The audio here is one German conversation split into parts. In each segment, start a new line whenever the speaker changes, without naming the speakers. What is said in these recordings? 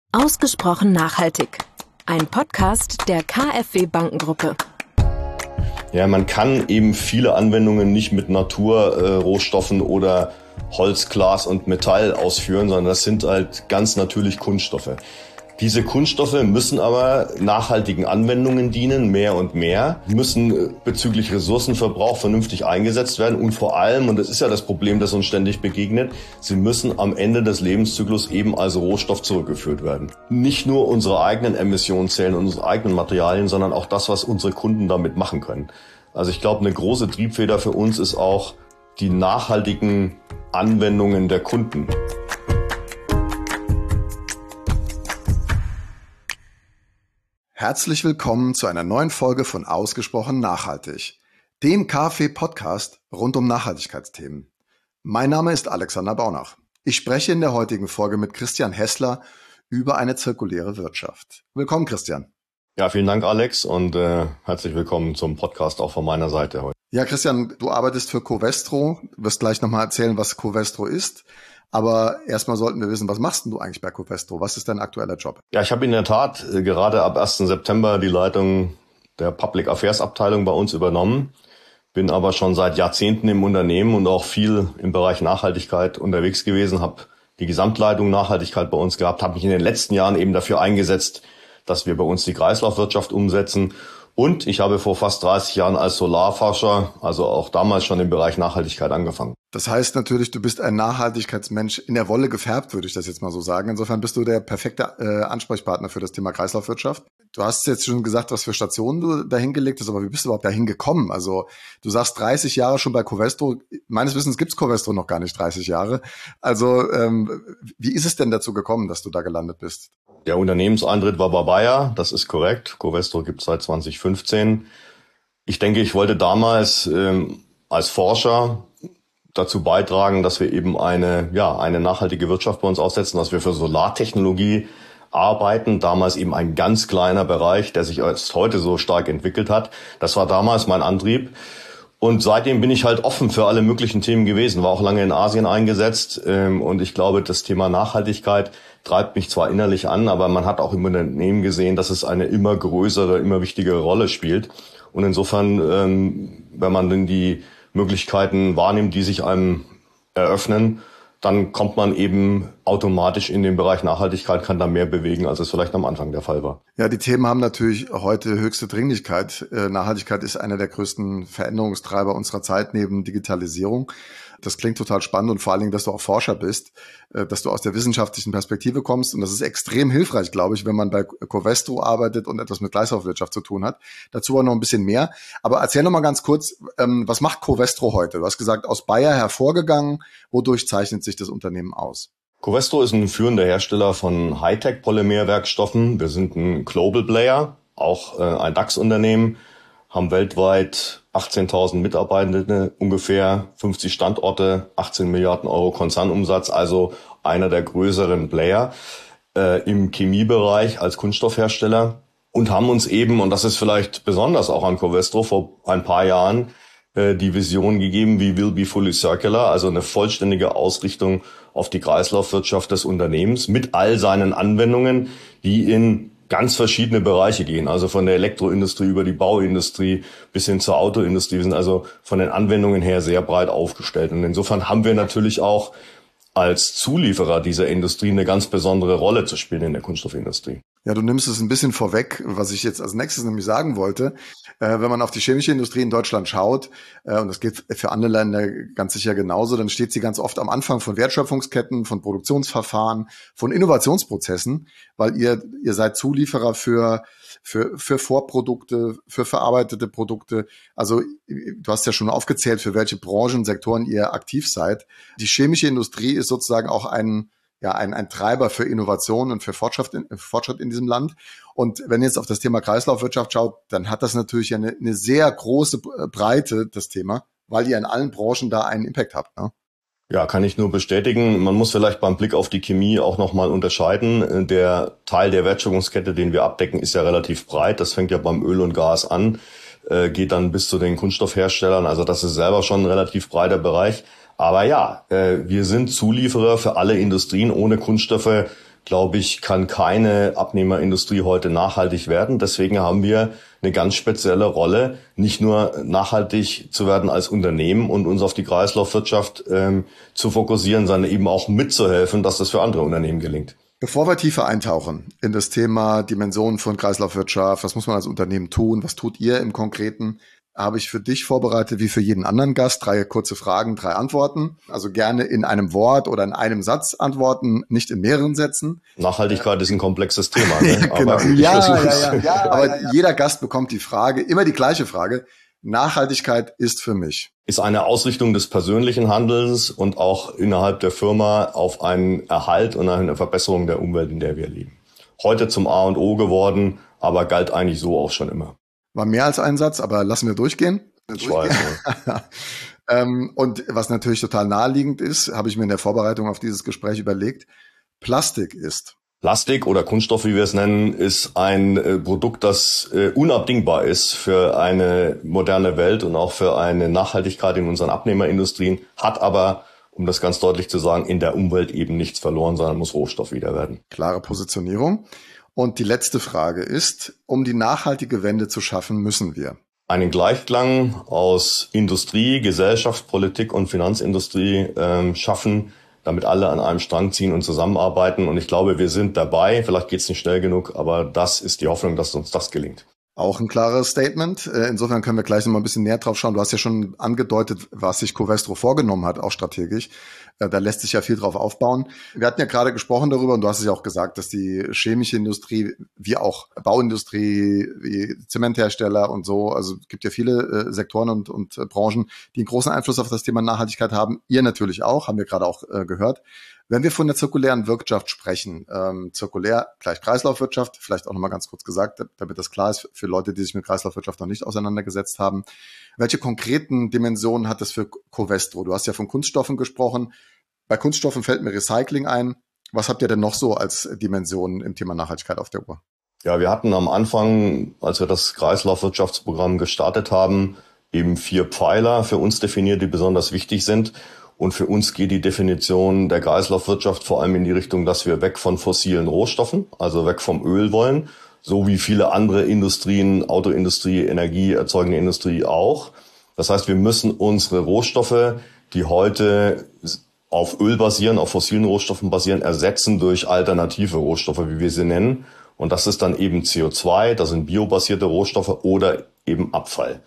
Ausgesprochen nachhaltig. Ein Podcast der KfW Bankengruppe.
Ja, man kann eben viele Anwendungen nicht mit Naturrohstoffen oder Holz, Glas und Metall ausführen, sondern das sind halt ganz natürlich Kunststoffe. Diese Kunststoffe müssen aber nachhaltigen Anwendungen dienen, mehr und mehr, müssen bezüglich Ressourcenverbrauch vernünftig eingesetzt werden und vor allem, und das ist ja das Problem, das uns ständig begegnet, sie müssen am Ende des Lebenszyklus eben als Rohstoff zurückgeführt werden. Nicht nur unsere eigenen Emissionen zählen, unsere eigenen Materialien, sondern auch das, was unsere Kunden damit machen können. Also ich glaube, eine große Triebfeder für uns ist auch die nachhaltigen Anwendungen der Kunden.
Herzlich willkommen zu einer neuen Folge von Ausgesprochen Nachhaltig, dem KfW-Podcast rund um Nachhaltigkeitsthemen. Mein Name ist Alexander Baunach. Ich spreche in der heutigen Folge mit Christian Hessler über eine zirkuläre Wirtschaft. Willkommen, Christian.
Ja, vielen Dank, Alex, und herzlich willkommen zum Podcast auch von meiner Seite heute.
Ja, Christian, du arbeitest für Covestro. Du wirst gleich nochmal erzählen, was Covestro ist. Aber erstmal sollten wir wissen, was machst denn du eigentlich bei Covestro? Was ist dein aktueller Job?
Ja, ich habe in der Tat gerade ab 1. September die Leitung der Public Affairs Abteilung bei uns übernommen. Bin aber schon seit Jahrzehnten im Unternehmen und auch viel im Bereich Nachhaltigkeit unterwegs gewesen. Habe die Gesamtleitung Nachhaltigkeit bei uns gehabt, habe mich in den letzten Jahren eben dafür eingesetzt, dass wir bei uns die Kreislaufwirtschaft umsetzen. Und ich habe vor fast 30 Jahren als Solarforscher, also auch damals schon im Bereich Nachhaltigkeit angefangen.
Das heißt natürlich, du bist ein Nachhaltigkeitsmensch in der Wolle gefärbt, würde ich das jetzt mal so sagen. Insofern bist du der perfekte Ansprechpartner für das Thema Kreislaufwirtschaft. Du hast jetzt schon gesagt, was für Stationen du dahin gelegt hast, aber wie bist du überhaupt dahin gekommen? Also du sagst 30 Jahre schon bei Covestro. Meines Wissens gibt's Covestro noch gar nicht 30 Jahre. Also wie ist es denn dazu gekommen, dass du da gelandet bist?
Der Unternehmenseintritt war bei Bayer, das ist korrekt. Covestro gibt's seit 2015. Ich denke, ich wollte damals als Forscher dazu beitragen, dass wir eben eine nachhaltige Wirtschaft bei uns aufsetzen, dass wir für Solartechnologie arbeiten. Damals eben ein ganz kleiner Bereich, der sich erst heute so stark entwickelt hat. Das war damals mein Antrieb. Und seitdem bin ich halt offen für alle möglichen Themen gewesen, war auch lange in Asien eingesetzt. Und ich glaube, das Thema Nachhaltigkeit treibt mich zwar innerlich an, aber man hat auch im Unternehmen gesehen, dass es eine immer größere, immer wichtigere Rolle spielt. Und insofern, wenn man denn die Möglichkeiten wahrnimmt, die sich einem eröffnen, dann kommt man eben automatisch in den Bereich Nachhaltigkeit, kann da mehr bewegen, als es vielleicht am Anfang der Fall war.
Ja, die Themen haben natürlich heute höchste Dringlichkeit. Nachhaltigkeit ist einer der größten Veränderungstreiber unserer Zeit neben Digitalisierung. Das klingt total spannend und vor allen Dingen, dass du auch Forscher bist, dass du aus der wissenschaftlichen Perspektive kommst. Und das ist extrem hilfreich, glaube ich, wenn man bei Covestro arbeitet und etwas mit Kreislaufwirtschaft zu tun hat. Dazu auch noch ein bisschen mehr. Aber erzähl noch mal ganz kurz, was macht Covestro heute? Du hast gesagt, aus Bayer hervorgegangen. Wodurch zeichnet sich das Unternehmen aus?
Covestro ist ein führender Hersteller von Hightech-Polymerwerkstoffen. Wir sind ein Global Player, auch ein DAX-Unternehmen, haben weltweit 18.000 Mitarbeitende, ungefähr 50 Standorte, 18 Milliarden Euro Konzernumsatz, also einer der größeren Player im Chemiebereich als Kunststoffhersteller und haben uns eben, und das ist vielleicht besonders auch an Covestro, vor ein paar Jahren die Vision gegeben, we will be fully circular, also eine vollständige Ausrichtung auf die Kreislaufwirtschaft des Unternehmens mit all seinen Anwendungen, die in ganz verschiedene Bereiche gehen, also von der Elektroindustrie über die Bauindustrie bis hin zur Autoindustrie. Wir sind also von den Anwendungen her sehr breit aufgestellt. Und insofern haben wir natürlich auch als Zulieferer dieser Industrie eine ganz besondere Rolle zu spielen in der Kunststoffindustrie.
Ja, du nimmst es ein bisschen vorweg, was ich jetzt als nächstes nämlich sagen wollte. Wenn man auf die chemische Industrie in Deutschland schaut, und das geht für andere Länder ganz sicher genauso, dann steht sie ganz oft am Anfang von Wertschöpfungsketten, von Produktionsverfahren, von Innovationsprozessen, weil ihr seid Zulieferer für Vorprodukte, für verarbeitete Produkte. Also du hast ja schon aufgezählt, für welche Branchen, Sektoren ihr aktiv seid. Die chemische Industrie ist sozusagen auch ein Treiber für Innovation und für Fortschritt in diesem Land. Und wenn ihr jetzt auf das Thema Kreislaufwirtschaft schaut, dann hat das natürlich eine sehr große Breite, das Thema, weil ihr in allen Branchen da einen Impact habt, ne?
Ja, kann ich nur bestätigen. Man muss vielleicht beim Blick auf die Chemie auch nochmal unterscheiden. Der Teil der Wertschöpfungskette, den wir abdecken, ist ja relativ breit. Das fängt ja beim Öl und Gas an, geht dann bis zu den Kunststoffherstellern. Also das ist selber schon ein relativ breiter Bereich. Aber ja, wir sind Zulieferer für alle Industrien. Ohne Kunststoffe glaube ich, kann keine Abnehmerindustrie heute nachhaltig werden. Deswegen haben wir eine ganz spezielle Rolle, nicht nur nachhaltig zu werden als Unternehmen und uns auf die Kreislaufwirtschaft zu fokussieren, sondern eben auch mitzuhelfen, dass das für andere Unternehmen gelingt.
Bevor wir tiefer eintauchen in das Thema Dimensionen von Kreislaufwirtschaft, was muss man als Unternehmen tun, was tut ihr im Konkreten, habe ich für dich vorbereitet, wie für jeden anderen Gast, 3 kurze Fragen, 3 Antworten. Also gerne in einem Wort oder in einem Satz antworten, nicht in mehreren Sätzen.
Nachhaltigkeit ist ein komplexes Thema. Ne?
Genau.
Aber
Aber jeder Gast bekommt die Frage, immer die gleiche Frage. Nachhaltigkeit ist für mich.
Ist eine Ausrichtung des persönlichen Handelns und auch innerhalb der Firma auf einen Erhalt und eine Verbesserung der Umwelt, in der wir leben. Heute zum A und O geworden, aber galt eigentlich so auch schon immer.
War mehr als ein Satz, aber lassen wir durchgehen.
Ich weiß.
Und was natürlich total naheliegend ist, habe ich mir in der Vorbereitung auf dieses Gespräch überlegt, Plastik ist.
Plastik oder Kunststoff, wie wir es nennen, ist ein Produkt, das unabdingbar ist für eine moderne Welt und auch für eine Nachhaltigkeit in unseren Abnehmerindustrien, hat aber, um das ganz deutlich zu sagen, in der Umwelt eben nichts verloren, sondern muss Rohstoff wieder werden.
Klare Positionierung. Und die letzte Frage ist, um die nachhaltige Wende zu schaffen, müssen wir
einen Gleichklang aus Industrie, Gesellschaft, Politik und Finanzindustrie schaffen, damit alle an einem Strang ziehen und zusammenarbeiten. Und ich glaube, wir sind dabei. Vielleicht geht es nicht schnell genug, aber das ist die Hoffnung, dass uns das gelingt.
Auch ein klares Statement. Insofern können wir gleich noch mal ein bisschen näher drauf schauen. Du hast ja schon angedeutet, was sich Covestro vorgenommen hat, auch strategisch. Da lässt sich ja viel drauf aufbauen. Wir hatten ja gerade gesprochen darüber und du hast es ja auch gesagt, dass die chemische Industrie, wie auch Bauindustrie, wie Zementhersteller und so, also es gibt ja viele Sektoren und Branchen, die einen großen Einfluss auf das Thema Nachhaltigkeit haben. Ihr natürlich auch, haben wir gerade auch gehört. Wenn wir von der zirkulären Wirtschaft sprechen, zirkulär gleich Kreislaufwirtschaft, vielleicht auch nochmal ganz kurz gesagt, damit das klar ist für Leute, die sich mit Kreislaufwirtschaft noch nicht auseinandergesetzt haben. Welche konkreten Dimensionen hat das für Covestro? Du hast ja von Kunststoffen gesprochen. Bei Kunststoffen fällt mir Recycling ein. Was habt ihr denn noch so als Dimensionen im Thema Nachhaltigkeit auf der Uhr?
Ja, wir hatten am Anfang, als wir das Kreislaufwirtschaftsprogramm gestartet haben, eben 4 Pfeiler für uns definiert, die besonders wichtig sind. Und für uns geht die Definition der Kreislaufwirtschaft vor allem in die Richtung, dass wir weg von fossilen Rohstoffen, also weg vom Öl wollen, so wie viele andere Industrien, Autoindustrie, energieerzeugende Industrie auch. Das heißt, wir müssen unsere Rohstoffe, die heute auf Öl basieren, auf fossilen Rohstoffen basieren, ersetzen durch alternative Rohstoffe, wie wir sie nennen. Und das ist dann eben CO2, das sind biobasierte Rohstoffe oder eben Abfall.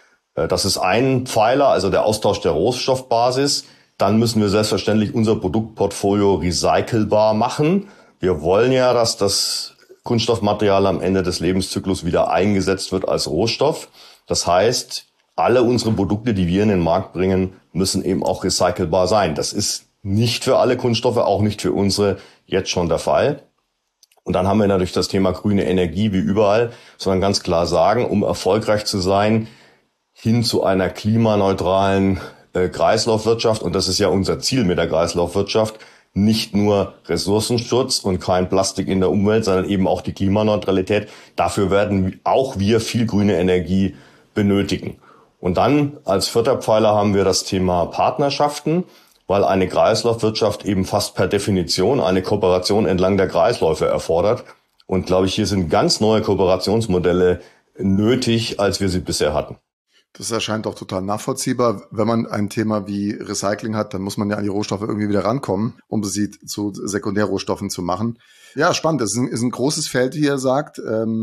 Das ist ein Pfeiler, also der Austausch der Rohstoffbasis. Dann müssen wir selbstverständlich unser Produktportfolio recycelbar machen. Wir wollen ja, dass das Kunststoffmaterial am Ende des Lebenszyklus wieder eingesetzt wird als Rohstoff. Das heißt, alle unsere Produkte, die wir in den Markt bringen, müssen eben auch recycelbar sein. Das ist nicht für alle Kunststoffe, auch nicht für unsere jetzt schon der Fall. Und dann haben wir natürlich das Thema grüne Energie wie überall, sondern ganz klar sagen, um erfolgreich zu sein, hin zu einer klimaneutralen Kreislaufwirtschaft, und das ist ja unser Ziel mit der Kreislaufwirtschaft, nicht nur Ressourcenschutz und kein Plastik in der Umwelt, sondern eben auch die Klimaneutralität. Dafür werden auch wir viel grüne Energie benötigen. Und dann als 4. Pfeiler haben wir das Thema Partnerschaften, weil eine Kreislaufwirtschaft eben fast per Definition eine Kooperation entlang der Kreisläufe erfordert. Und glaube ich, hier sind ganz neue Kooperationsmodelle nötig, als wir sie bisher hatten.
Das erscheint auch total nachvollziehbar. Wenn man ein Thema wie Recycling hat, dann muss man ja an die Rohstoffe irgendwie wieder rankommen, um sie zu Sekundärrohstoffen zu machen. Ja, spannend. Das ist ein großes Feld, wie ihr sagt.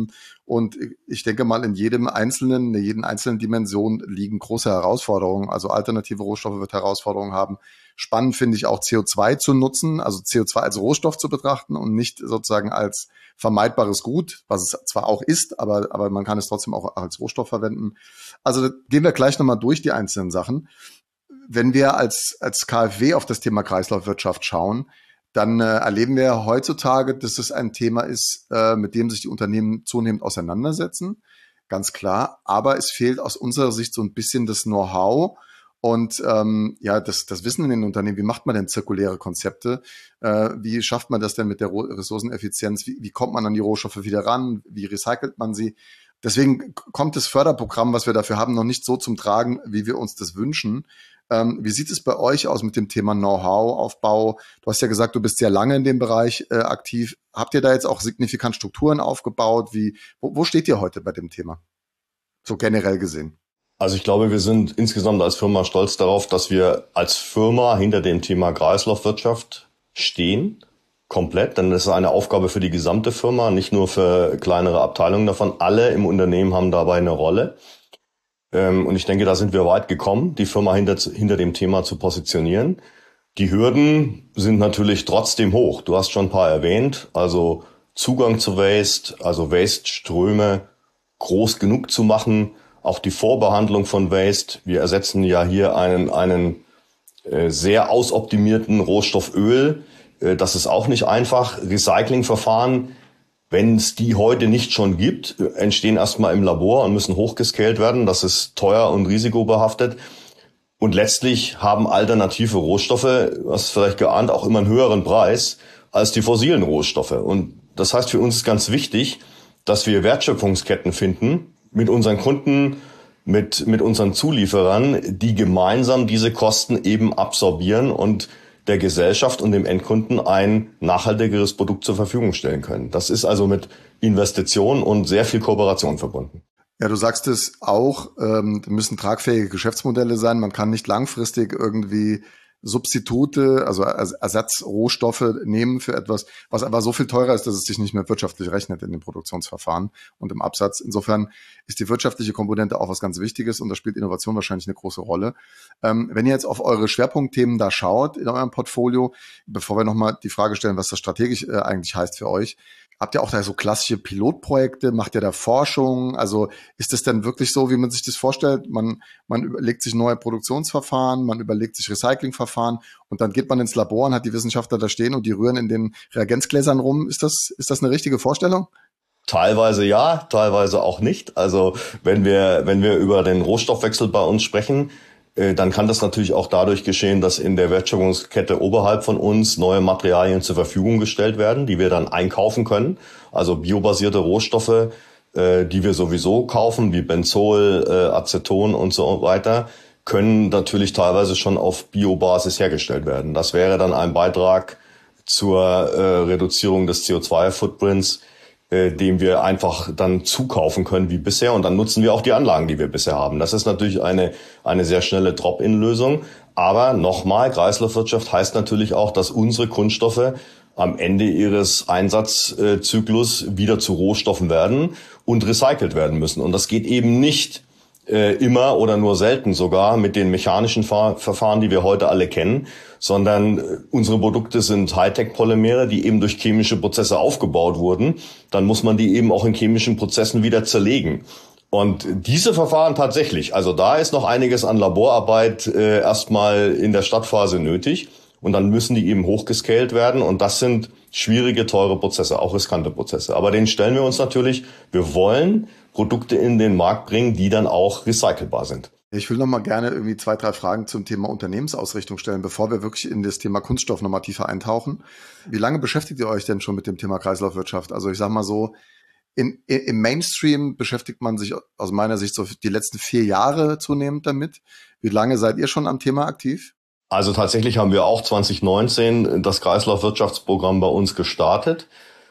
Und ich denke mal, in jeden einzelnen Dimension liegen große Herausforderungen. Also alternative Rohstoffe wird Herausforderungen haben. Spannend finde ich auch CO2 zu nutzen, also CO2 als Rohstoff zu betrachten und nicht sozusagen als vermeidbares Gut, was es zwar auch ist, aber man kann es trotzdem auch als Rohstoff verwenden. Also gehen wir gleich nochmal durch die einzelnen Sachen. Wenn wir als KfW auf das Thema Kreislaufwirtschaft schauen, dann erleben wir heutzutage, dass es ein Thema ist, mit dem sich die Unternehmen zunehmend auseinandersetzen, ganz klar. Aber es fehlt aus unserer Sicht so ein bisschen das Know-how und das Wissen in den Unternehmen. Wie macht man denn zirkuläre Konzepte? Wie schafft man das denn mit der Ressourceneffizienz? Wie kommt man an die Rohstoffe wieder ran? Wie recycelt man sie? Deswegen kommt das Förderprogramm, was wir dafür haben, noch nicht so zum Tragen, wie wir uns das wünschen. Wie sieht es bei euch aus mit dem Thema Know-how-Aufbau? Du hast ja gesagt, du bist sehr lange in dem Bereich aktiv. Habt ihr da jetzt auch signifikant Strukturen aufgebaut? Wo steht ihr heute bei dem Thema? So generell gesehen.
Also ich glaube, wir sind insgesamt als Firma stolz darauf, dass wir als Firma hinter dem Thema Kreislaufwirtschaft stehen. Komplett, denn das ist eine Aufgabe für die gesamte Firma, nicht nur für kleinere Abteilungen davon. Alle im Unternehmen haben dabei eine Rolle. Und ich denke, da sind wir weit gekommen, die Firma hinter dem Thema zu positionieren. Die Hürden sind natürlich trotzdem hoch. Du hast schon ein paar erwähnt. Also Zugang zu Waste, also Waste-Ströme groß genug zu machen. Auch die Vorbehandlung von Waste. Wir ersetzen ja hier einen sehr ausoptimierten Rohstoff Öl. Das ist auch nicht einfach. Recyclingverfahren, wenn es die heute nicht schon gibt, entstehen erstmal im Labor und müssen hochgescaled werden. Das ist teuer und risikobehaftet. Und letztlich haben alternative Rohstoffe, du hast es vielleicht geahnt, auch immer einen höheren Preis als die fossilen Rohstoffe. Und das heißt, für uns ist ganz wichtig, dass wir Wertschöpfungsketten finden mit unseren Kunden, mit unseren Zulieferern, die gemeinsam diese Kosten eben absorbieren und der Gesellschaft und dem Endkunden ein nachhaltigeres Produkt zur Verfügung stellen können. Das ist also mit Investitionen und sehr viel Kooperation verbunden.
Ja, du sagst es auch, müssen tragfähige Geschäftsmodelle sein. Man kann nicht langfristig irgendwie Substitute, also Ersatzrohstoffe nehmen für etwas, was einfach so viel teurer ist, dass es sich nicht mehr wirtschaftlich rechnet in den Produktionsverfahren und im Absatz. Insofern ist die wirtschaftliche Komponente auch was ganz Wichtiges und da spielt Innovation wahrscheinlich eine große Rolle. Wenn ihr jetzt auf eure Schwerpunktthemen da schaut in eurem Portfolio, bevor wir nochmal die Frage stellen, was das strategisch eigentlich heißt für euch, habt ihr auch da so klassische Pilotprojekte? Macht ihr da Forschung? Also ist das denn wirklich so, wie man sich das vorstellt? Man überlegt sich neue Produktionsverfahren, man überlegt sich Recyclingverfahren und dann geht man ins Labor und hat die Wissenschaftler da stehen und die rühren in den Reagenzgläsern rum. Ist das eine richtige Vorstellung?
Teilweise ja, teilweise auch nicht. Also wenn wir über den Rohstoffwechsel bei uns sprechen, dann kann das natürlich auch dadurch geschehen, dass in der Wertschöpfungskette oberhalb von uns neue Materialien zur Verfügung gestellt werden, die wir dann einkaufen können. Also biobasierte Rohstoffe, die wir sowieso kaufen, wie Benzol, Aceton und so weiter, können natürlich teilweise schon auf Biobasis hergestellt werden. Das wäre dann ein Beitrag zur Reduzierung des CO2-Footprints, dem wir einfach dann zukaufen können wie bisher und dann nutzen wir auch die Anlagen, die wir bisher haben. Das ist natürlich eine sehr schnelle Drop-in-Lösung, aber nochmal, Kreislaufwirtschaft heißt natürlich auch, dass unsere Kunststoffe am Ende ihres Einsatzzyklus wieder zu Rohstoffen werden und recycelt werden müssen und das geht eben nicht immer oder nur selten sogar mit den mechanischen Verfahren, die wir heute alle kennen, sondern unsere Produkte sind Hightech-Polymere, die eben durch chemische Prozesse aufgebaut wurden. Dann muss man die eben auch in chemischen Prozessen wieder zerlegen. Und diese Verfahren tatsächlich, also da ist noch einiges an Laborarbeit erstmal in der Startphase nötig. Und dann müssen die eben hochgescaled werden. Und das sind schwierige, teure Prozesse, auch riskante Prozesse. Aber denen stellen wir uns natürlich, wir wollen Produkte in den Markt bringen, die dann auch recycelbar sind.
Ich will noch mal gerne irgendwie 2, 3 Fragen zum Thema Unternehmensausrichtung stellen, bevor wir wirklich in das Thema Kunststoff noch mal tiefer eintauchen. Wie lange beschäftigt ihr euch denn schon mit dem Thema Kreislaufwirtschaft? Also ich sag mal so, im Mainstream beschäftigt man sich aus meiner Sicht so die letzten 4 Jahre zunehmend damit. Wie lange seid ihr schon am Thema aktiv?
Also tatsächlich haben wir auch 2019 das Kreislaufwirtschaftsprogramm bei uns gestartet.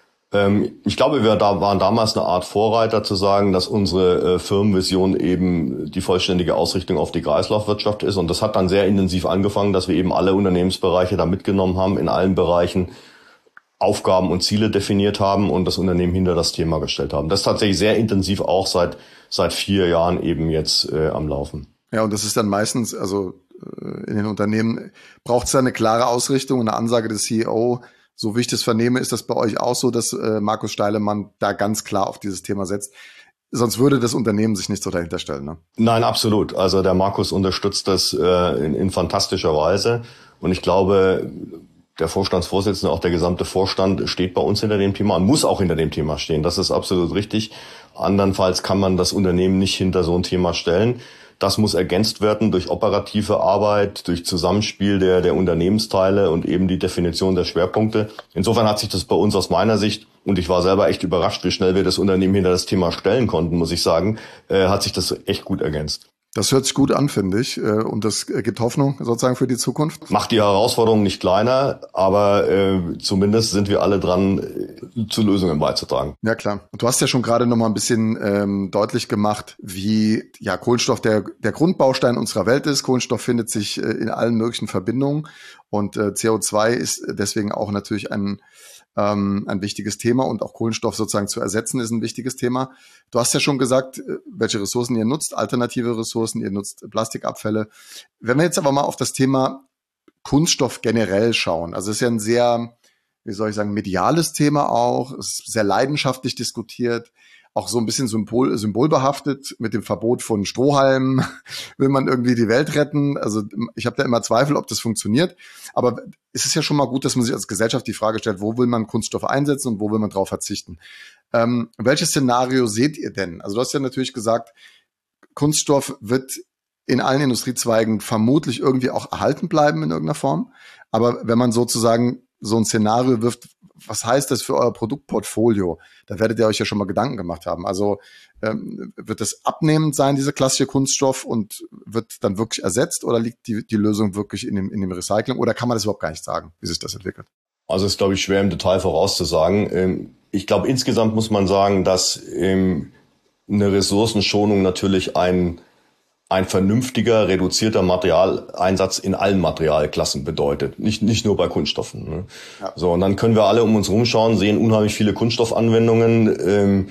Ich glaube, wir waren damals eine Art Vorreiter zu sagen, dass unsere Firmenvision eben die vollständige Ausrichtung auf die Kreislaufwirtschaft ist. Und das hat dann sehr intensiv angefangen, dass wir eben alle Unternehmensbereiche da mitgenommen haben, in allen Bereichen Aufgaben und Ziele definiert haben und das Unternehmen hinter das Thema gestellt haben. Das ist tatsächlich sehr intensiv auch seit 4 Jahren eben jetzt am Laufen.
Ja, und das ist dann meistens, also in den Unternehmen braucht es ja eine klare Ausrichtung, eine Ansage des CEO. So wie ich das vernehme, ist das bei euch auch so, dass Markus Steilemann da ganz klar auf dieses Thema setzt. Sonst würde das Unternehmen sich nicht so dahinter stellen, ne?
Nein, absolut. Also der Markus unterstützt das in fantastischer Weise. Und ich glaube, der Vorstandsvorsitzende, auch der gesamte Vorstand steht bei uns hinter dem Thema und muss auch hinter dem Thema stehen. Das ist absolut richtig. Andernfalls kann man das Unternehmen nicht hinter so ein Thema stellen. Das muss ergänzt werden durch operative Arbeit, durch Zusammenspiel der Unternehmensteile und eben die Definition der Schwerpunkte. Insofern hat sich das bei uns aus meiner Sicht, und ich war selber echt überrascht, wie schnell wir das Unternehmen hinter das Thema stellen konnten, muss ich sagen, hat sich das echt gut ergänzt.
Das hört sich gut an, finde ich. Und das gibt Hoffnung sozusagen für die Zukunft.
Macht die Herausforderung nicht kleiner, aber zumindest sind wir alle dran, zu Lösungen beizutragen.
Ja, klar. Und du hast ja schon gerade noch mal ein bisschen deutlich gemacht, wie ja Kohlenstoff der Grundbaustein unserer Welt ist. Kohlenstoff findet sich in allen möglichen Verbindungen und CO2 ist deswegen auch natürlich ein wichtiges Thema und auch Kohlenstoff sozusagen zu ersetzen ist ein wichtiges Thema. Du hast ja schon gesagt, welche Ressourcen ihr nutzt, alternative Ressourcen, ihr nutzt Plastikabfälle. Wenn wir jetzt aber mal auf das Thema Kunststoff generell schauen, also es ist ja ein sehr, wie soll ich sagen, mediales Thema auch, es ist sehr leidenschaftlich diskutiert, auch so ein bisschen symbolbehaftet mit dem Verbot von Strohhalmen, will man irgendwie die Welt retten. Also ich habe da immer Zweifel, ob das funktioniert. Aber es ist ja schon mal gut, dass man sich als Gesellschaft die Frage stellt, wo will man Kunststoffe einsetzen und wo will man drauf verzichten. Welches Szenario seht ihr denn? Also du hast ja natürlich gesagt, Kunststoff wird in allen Industriezweigen vermutlich irgendwie auch erhalten bleiben in irgendeiner Form. Aber wenn man sozusagen so ein Szenario wirft, was heißt das für euer Produktportfolio? Da werdet ihr euch ja schon mal Gedanken gemacht haben. Also wird das abnehmend sein, diese klassische Kunststoff, und wird dann wirklich ersetzt, oder liegt die Lösung wirklich in dem Recycling, oder kann man das überhaupt gar nicht sagen, wie sich das entwickelt?
Also ist, glaube ich, schwer im Detail vorauszusagen. Ich glaube, insgesamt muss man sagen, dass eine Ressourcenschonung natürlich ein vernünftiger, reduzierter Materialeinsatz in allen Materialklassen bedeutet. Nicht nur bei Kunststoffen. Ne? Ja. So, und dann können wir alle um uns rumschauen, sehen unheimlich viele Kunststoffanwendungen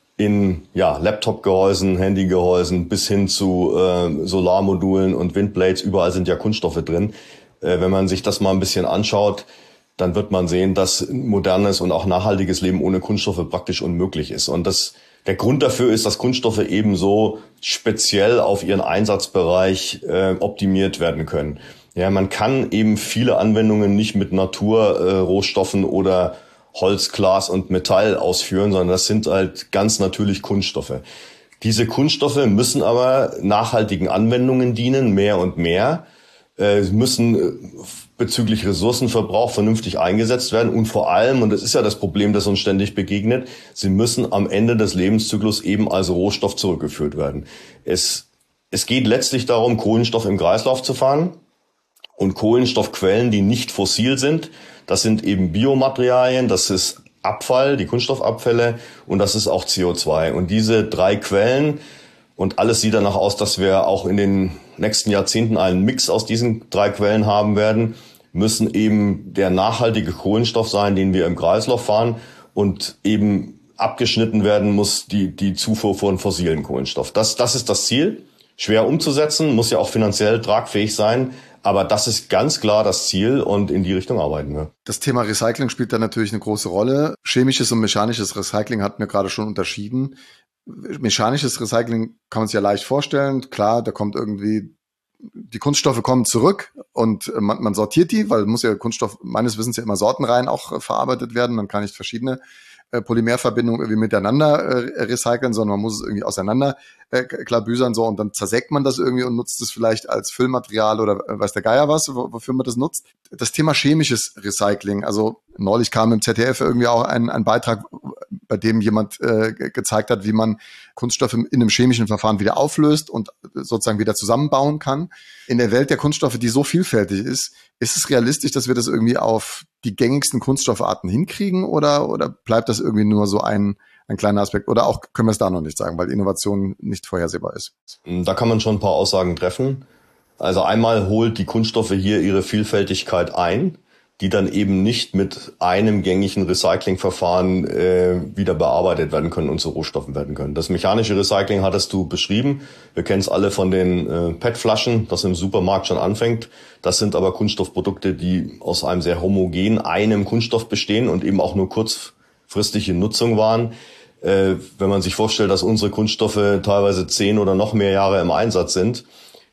in Laptop-Gehäusen, Handy-Gehäusen bis hin zu Solarmodulen und Windblades. Überall sind ja Kunststoffe drin. Wenn man sich das mal ein bisschen anschaut, dann wird man sehen, dass modernes und auch nachhaltiges Leben ohne Kunststoffe praktisch unmöglich ist. Und der Grund dafür ist, dass Kunststoffe ebenso speziell auf ihren Einsatzbereich optimiert werden können. Ja, man kann eben viele Anwendungen nicht mit Naturrohstoffen oder Holz, Glas und Metall ausführen, sondern das sind halt ganz natürlich Kunststoffe. Diese Kunststoffe müssen aber nachhaltigen Anwendungen dienen, mehr und mehr. Sie müssen bezüglich Ressourcenverbrauch vernünftig eingesetzt werden und vor allem, und das ist ja das Problem, das uns ständig begegnet, sie müssen am Ende des Lebenszyklus eben als Rohstoff zurückgeführt werden. Es geht letztlich darum, Kohlenstoff im Kreislauf zu fahren, und Kohlenstoffquellen, die nicht fossil sind, das sind eben Biomaterialien, das ist Abfall, die Kunststoffabfälle, und das ist auch CO2. Und diese drei Quellen, und alles sieht danach aus, dass wir auch in den nächsten Jahrzehnten einen Mix aus diesen drei Quellen haben werden, müssen eben der nachhaltige Kohlenstoff sein, den wir im Kreislauf fahren, und eben abgeschnitten werden muss die Zufuhr von fossilen Kohlenstoff. Das ist das Ziel. Schwer umzusetzen, muss ja auch finanziell tragfähig sein, aber das ist ganz klar das Ziel, und in die Richtung arbeiten wir.
Das Thema Recycling spielt da natürlich eine große Rolle. Chemisches und mechanisches Recycling hatten wir gerade schon unterschieden. Mechanisches Recycling kann man sich ja leicht vorstellen. Klar, da kommt irgendwie, die Kunststoffe kommen zurück und man sortiert die, weil muss ja Kunststoff meines Wissens ja immer sortenrein auch verarbeitet werden. Man kann nicht verschiedene Polymerverbindungen irgendwie miteinander recyceln, sondern man muss es irgendwie auseinander klabüsern, so, und dann zersägt man das irgendwie und nutzt es vielleicht als Füllmaterial oder weiß der Geier was, wofür man das nutzt. Das Thema chemisches Recycling, also neulich kam im ZDF irgendwie auch ein Beitrag, bei dem jemand gezeigt hat, wie man Kunststoffe in einem chemischen Verfahren wieder auflöst und sozusagen wieder zusammenbauen kann. In der Welt der Kunststoffe, die so vielfältig ist es realistisch, dass wir das irgendwie auf die gängigsten Kunststoffarten hinkriegen, oder bleibt das irgendwie nur so ein kleiner Aspekt? Oder auch können wir es da noch nicht sagen, weil Innovation nicht vorhersehbar ist?
Da kann man schon ein paar Aussagen treffen. Also einmal holt die Kunststoffe hier ihre Vielfältigkeit ein, die dann eben nicht mit einem gängigen Recyclingverfahren wieder bearbeitet werden können und zu Rohstoffen werden können. Das mechanische Recycling hattest du beschrieben. Wir kennen es alle von den PET-Flaschen, das im Supermarkt schon anfängt. Das sind aber Kunststoffprodukte, die aus einem sehr homogenen, einem Kunststoff bestehen und eben auch nur kurzfristige Nutzung waren. Wenn man sich vorstellt, dass unsere Kunststoffe teilweise 10 oder noch mehr Jahre im Einsatz sind,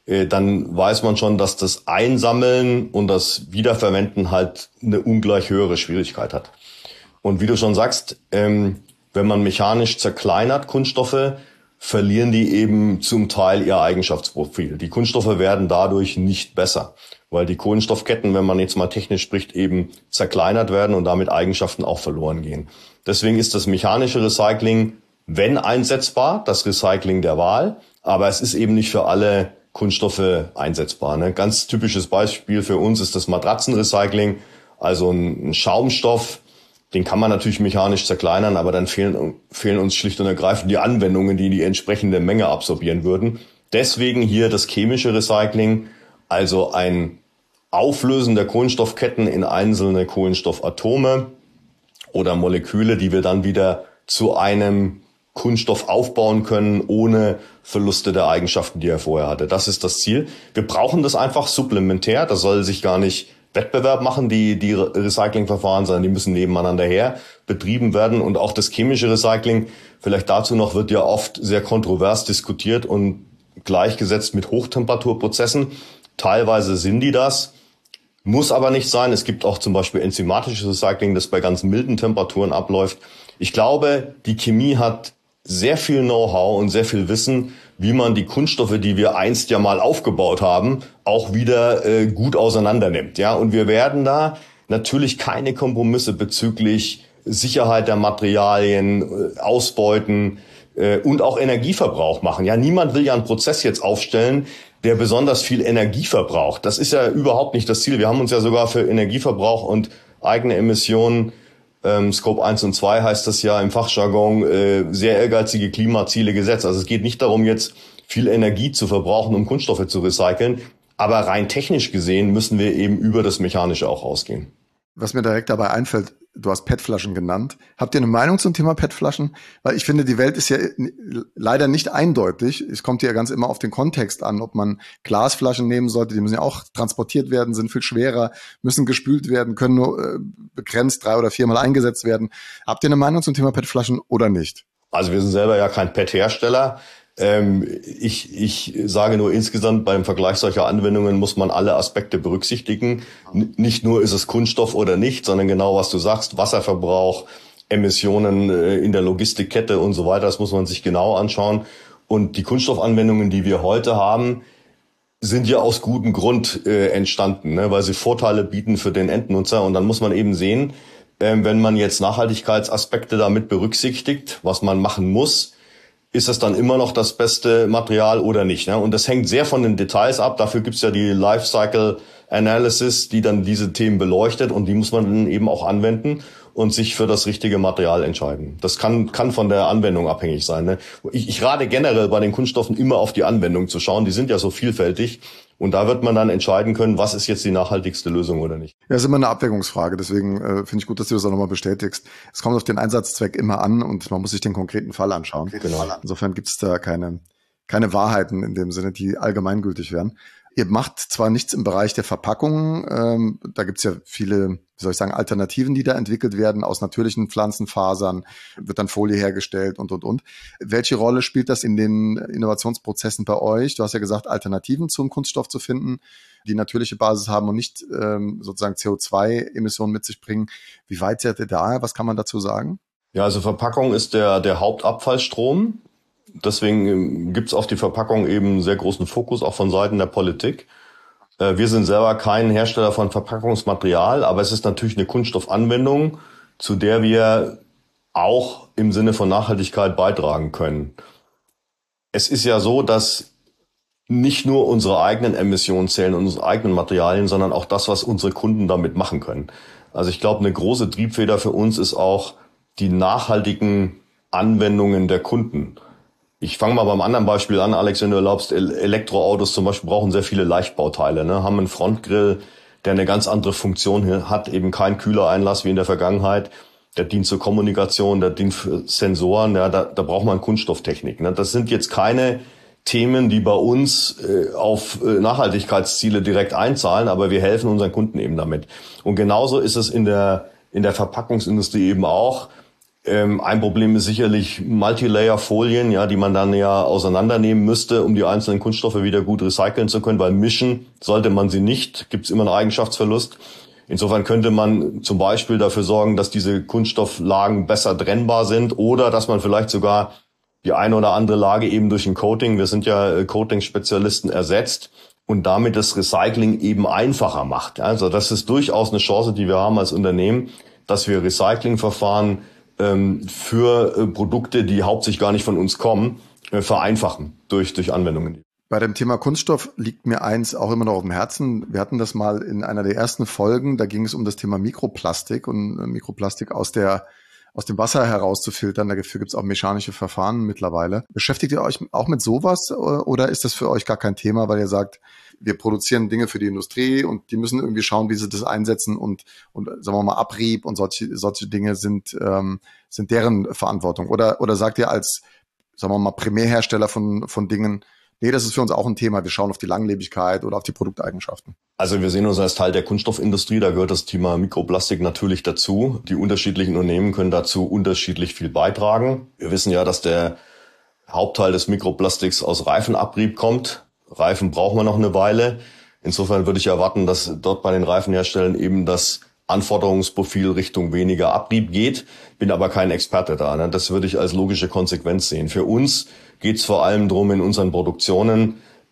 dann weiß man schon, dass das Einsammeln und das Wiederverwenden halt eine ungleich höhere Schwierigkeit hat. Und wie du schon sagst, wenn man mechanisch zerkleinert Kunststoffe, verlieren die eben zum Teil ihr Eigenschaftsprofil. Die Kunststoffe werden dadurch nicht besser, weil die Kohlenstoffketten, wenn man jetzt mal technisch spricht, eben zerkleinert werden und damit Eigenschaften auch verloren gehen. Deswegen ist das mechanische Recycling, wenn einsetzbar, das Recycling der Wahl. aber es ist eben nicht für alle Kunststoffe einsetzbar. Ne? Ganz typisches Beispiel für uns ist das Matratzenrecycling, also ein Schaumstoff, den kann man natürlich mechanisch zerkleinern, aber dann fehlen uns schlicht und ergreifend die Anwendungen, die die entsprechende Menge absorbieren würden. Deswegen hier das chemische Recycling, also ein Auflösen der Kohlenstoffketten in einzelne Kohlenstoffatome oder Moleküle, die wir dann wieder zu einem Kunststoff aufbauen können, ohne Verluste der Eigenschaften, die er vorher hatte. Das ist das Ziel. Wir brauchen das einfach supplementär. Das soll sich gar nicht Wettbewerb machen, die Recyclingverfahren, sondern die müssen nebeneinander her betrieben werden. Und auch das chemische Recycling, vielleicht dazu noch, wird ja oft sehr kontrovers diskutiert und gleichgesetzt mit Hochtemperaturprozessen. Teilweise sind die das, muss aber nicht sein. Es gibt auch zum Beispiel enzymatisches Recycling, das bei ganz milden Temperaturen abläuft. Ich glaube, die Chemie hat sehr viel Know-how und sehr viel Wissen, wie man die Kunststoffe, die wir einst ja mal aufgebaut haben, auch wieder gut auseinander nimmt. Ja, und wir werden da natürlich keine Kompromisse bezüglich Sicherheit der Materialien, Ausbeuten und auch Energieverbrauch machen. Ja, niemand will ja einen Prozess jetzt aufstellen, der besonders viel Energie verbraucht. Das ist ja überhaupt nicht das Ziel. Wir haben uns ja sogar für Energieverbrauch und eigene Emissionen, Scope 1 und 2 heißt das ja im Fachjargon, sehr ehrgeizige Klimaziele gesetzt. Also es geht nicht darum, jetzt viel Energie zu verbrauchen, um Kunststoffe zu recyceln. Aber rein technisch gesehen müssen wir eben über das Mechanische auch rausgehen.
Was mir direkt dabei einfällt, du hast PET-Flaschen genannt. Habt ihr eine Meinung zum Thema PET-Flaschen? Weil ich finde, die Welt ist ja leider nicht eindeutig. Es kommt ja ganz immer auf den Kontext an, ob man Glasflaschen nehmen sollte. Die müssen ja auch transportiert werden, sind viel schwerer, müssen gespült werden, können nur begrenzt 3 oder 4 Mal eingesetzt werden. Habt ihr eine Meinung zum Thema PET-Flaschen oder nicht?
Also wir sind selber ja kein PET-Hersteller. Ich sage nur, insgesamt beim Vergleich solcher Anwendungen muss man alle Aspekte berücksichtigen. Nicht nur ist es Kunststoff oder nicht, sondern genau was du sagst, Wasserverbrauch, Emissionen in der Logistikkette und so weiter, das muss man sich genau anschauen. Und die Kunststoffanwendungen, die wir heute haben, sind ja aus gutem Grund entstanden, ne, weil sie Vorteile bieten für den Endnutzer. Und dann muss man eben sehen, wenn man jetzt Nachhaltigkeitsaspekte damit berücksichtigt, was man machen muss, ist es dann immer noch das beste Material oder nicht? Ne? Und das hängt sehr von den Details ab. Dafür gibt's ja die Lifecycle Analysis, die dann diese Themen beleuchtet, und die muss man dann eben auch anwenden und sich für das richtige Material entscheiden. Das kann von der Anwendung abhängig sein. Ne? Ich rate generell bei den Kunststoffen immer auf die Anwendung zu schauen. Die sind ja so vielfältig. Und da wird man dann entscheiden können, was ist jetzt die nachhaltigste Lösung oder nicht.
Ja, ist immer eine Abwägungsfrage. Deswegen finde ich gut, dass du das auch nochmal bestätigst. Es kommt auf den Einsatzzweck immer an und man muss sich den konkreten Fall anschauen. Genau. Insofern gibt es da keine Wahrheiten in dem Sinne, die allgemeingültig wären. Ihr macht zwar nichts im Bereich der Verpackung, da gibt's ja viele, wie soll ich sagen, Alternativen, die da entwickelt werden. Aus natürlichen Pflanzenfasern wird dann Folie hergestellt und. Welche Rolle spielt das in den Innovationsprozessen bei euch? Du hast ja gesagt, Alternativen zum Kunststoff zu finden, die natürliche Basis haben und nicht sozusagen CO2-Emissionen mit sich bringen. Wie weit seid ihr da? Was kann man dazu sagen?
Ja, also Verpackung ist der Hauptabfallstrom. Deswegen gibt's auf die Verpackung eben sehr großen Fokus, auch von Seiten der Politik. Wir sind selber kein Hersteller von Verpackungsmaterial, aber es ist natürlich eine Kunststoffanwendung, zu der wir auch im Sinne von Nachhaltigkeit beitragen können. Es ist ja so, dass nicht nur unsere eigenen Emissionen zählen und unsere eigenen Materialien, sondern auch das, was unsere Kunden damit machen können. Also ich glaube, eine große Triebfeder für uns ist auch die nachhaltigen Anwendungen der Kunden. Ich fange mal beim anderen Beispiel an, Alex, wenn du erlaubst. Elektroautos zum Beispiel brauchen sehr viele Leichtbauteile, ne? Haben einen Frontgrill, der eine ganz andere Funktion hat, eben kein Kühlereinlass wie in der Vergangenheit. Der dient zur Kommunikation, der dient für Sensoren, ja, da braucht man Kunststofftechnik. Ne? Das sind jetzt keine Themen, die bei uns auf Nachhaltigkeitsziele direkt einzahlen, aber wir helfen unseren Kunden eben damit. Und genauso ist es in der Verpackungsindustrie eben auch. Ein Problem ist sicherlich Multilayer-Folien, ja, die man dann ja auseinandernehmen müsste, um die einzelnen Kunststoffe wieder gut recyceln zu können, weil mischen sollte man sie nicht, gibt es immer einen Eigenschaftsverlust. Insofern könnte man zum Beispiel dafür sorgen, dass diese Kunststofflagen besser trennbar sind oder dass man vielleicht sogar die eine oder andere Lage eben durch ein Coating, wir sind ja Coating-Spezialisten, ersetzt und damit das Recycling eben einfacher macht. Also das ist durchaus eine Chance, die wir haben als Unternehmen, dass wir Recyclingverfahren für Produkte, die hauptsächlich gar nicht von uns kommen, vereinfachen durch Anwendungen.
Bei dem Thema Kunststoff liegt mir eins auch immer noch auf dem Herzen. Wir hatten das mal in einer der ersten Folgen, da ging es um das Thema Mikroplastik und Mikroplastik aus dem Wasser herauszufiltern. Dafür gibt es auch mechanische Verfahren mittlerweile. Beschäftigt ihr euch auch mit sowas oder ist das für euch gar kein Thema, weil ihr sagt, wir produzieren Dinge für die Industrie und die müssen irgendwie schauen, wie sie das einsetzen und sagen wir mal Abrieb und solche Dinge sind deren Verantwortung? Oder sagt ihr als, sagen wir mal, Primärhersteller von Dingen, nee, das ist für uns auch ein Thema. Wir schauen auf die Langlebigkeit oder auf die Produkteigenschaften.
Also wir sehen uns als Teil der Kunststoffindustrie. Da gehört das Thema Mikroplastik natürlich dazu. Die unterschiedlichen Unternehmen können dazu unterschiedlich viel beitragen. Wir wissen ja, dass der Hauptteil des Mikroplastiks aus Reifenabrieb kommt. Reifen brauchen wir noch eine Weile. Insofern würde ich erwarten, dass dort bei den Reifenherstellern eben das Anforderungsprofil Richtung weniger Abrieb geht. Bin aber kein Experte da. Das würde ich als logische Konsequenz sehen. Für uns geht es vor allem darum, in unseren Produktionen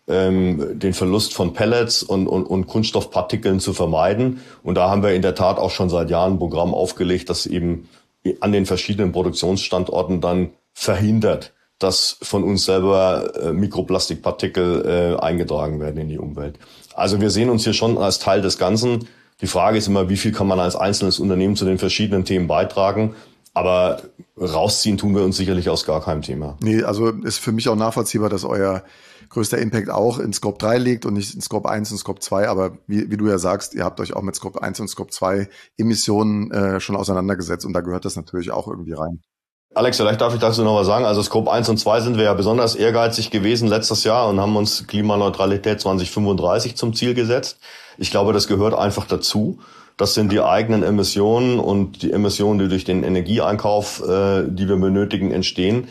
den Verlust von Pellets und Kunststoffpartikeln zu vermeiden. Und da haben wir in der Tat auch schon seit Jahren ein Programm aufgelegt, das eben an den verschiedenen Produktionsstandorten dann verhindert, dass von uns selber Mikroplastikpartikel eingetragen werden in die Umwelt. Also wir sehen uns hier schon als Teil des Ganzen. Die Frage ist immer, wie viel kann man als einzelnes Unternehmen zu den verschiedenen Themen beitragen? Aber rausziehen tun wir uns sicherlich aus gar keinem Thema.
Nee, also ist für mich auch nachvollziehbar, dass euer größter Impact auch in Scope 3 liegt und nicht in Scope 1 und Scope 2. Aber wie du ja sagst, ihr habt euch auch mit Scope 1 und Scope 2 Emissionen schon auseinandergesetzt und da gehört das natürlich auch irgendwie rein.
Alex, vielleicht darf ich dazu noch was sagen. Also Scope 1 und 2 sind wir ja besonders ehrgeizig gewesen letztes Jahr und haben uns Klimaneutralität 2035 zum Ziel gesetzt. Ich glaube, das gehört einfach dazu. Das sind die eigenen Emissionen und die Emissionen, die durch den Energieeinkauf, die wir benötigen, entstehen.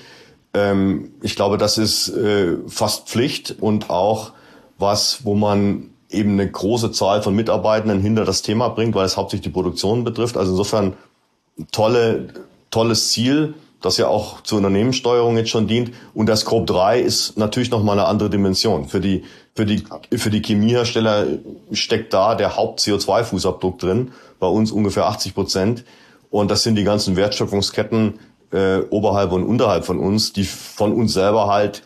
Ich glaube, das ist fast Pflicht und auch was, wo man eben eine große Zahl von Mitarbeitenden hinter das Thema bringt, weil es hauptsächlich die Produktion betrifft. Also insofern tolles Ziel, das ja auch zur Unternehmenssteuerung jetzt schon dient. Und der Scope 3 ist natürlich nochmal eine andere Dimension. Für die Chemiehersteller steckt da der Haupt-CO2-Fußabdruck drin, bei uns ungefähr 80%. Und das sind die ganzen Wertschöpfungsketten oberhalb und unterhalb von uns, die von uns selber halt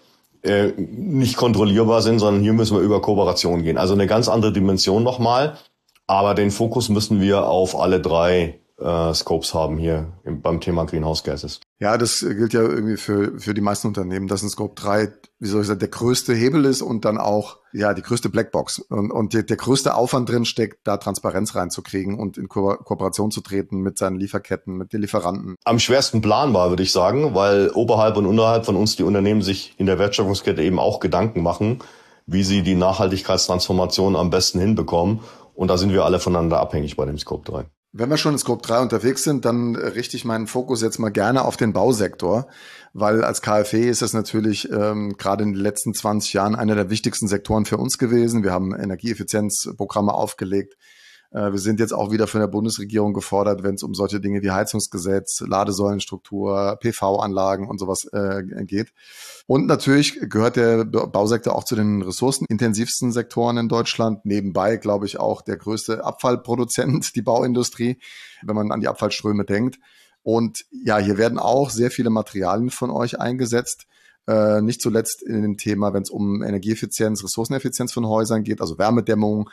nicht kontrollierbar sind, sondern hier müssen wir über Kooperation gehen. Also eine ganz andere Dimension nochmal. Aber den Fokus müssen wir auf alle drei Scopes haben hier beim Thema Greenhouse Gases.
Ja, das gilt ja irgendwie für die meisten Unternehmen, dass ein Scope 3, wie soll ich sagen, der größte Hebel ist und dann auch ja die größte Blackbox und der größte Aufwand drin steckt, da Transparenz reinzukriegen und in Kooperation zu treten mit seinen Lieferketten, mit den Lieferanten.
Am schwersten planbar, würde ich sagen, weil oberhalb und unterhalb von uns die Unternehmen sich in der Wertschöpfungskette eben auch Gedanken machen, wie sie die Nachhaltigkeitstransformation am besten hinbekommen. Und da sind wir alle voneinander abhängig bei dem Scope 3.
Wenn wir schon in Scope 3 unterwegs sind, dann richte ich meinen Fokus jetzt mal gerne auf den Bausektor, weil als KfW ist es natürlich gerade in den letzten 20 Jahren einer der wichtigsten Sektoren für uns gewesen. Wir haben Energieeffizienzprogramme aufgelegt. Wir sind jetzt auch wieder von der Bundesregierung gefordert, wenn es um solche Dinge wie Heizungsgesetz, Ladesäulenstruktur, PV-Anlagen und sowas geht. Und natürlich gehört der Bausektor auch zu den ressourcenintensivsten Sektoren in Deutschland. Nebenbei, glaube ich, auch der größte Abfallproduzent, die Bauindustrie, wenn man an die Abfallströme denkt. Und ja, hier werden auch sehr viele Materialien von euch eingesetzt. Nicht zuletzt in dem Thema, wenn es um Energieeffizienz, Ressourceneffizienz von Häusern geht, also Wärmedämmung,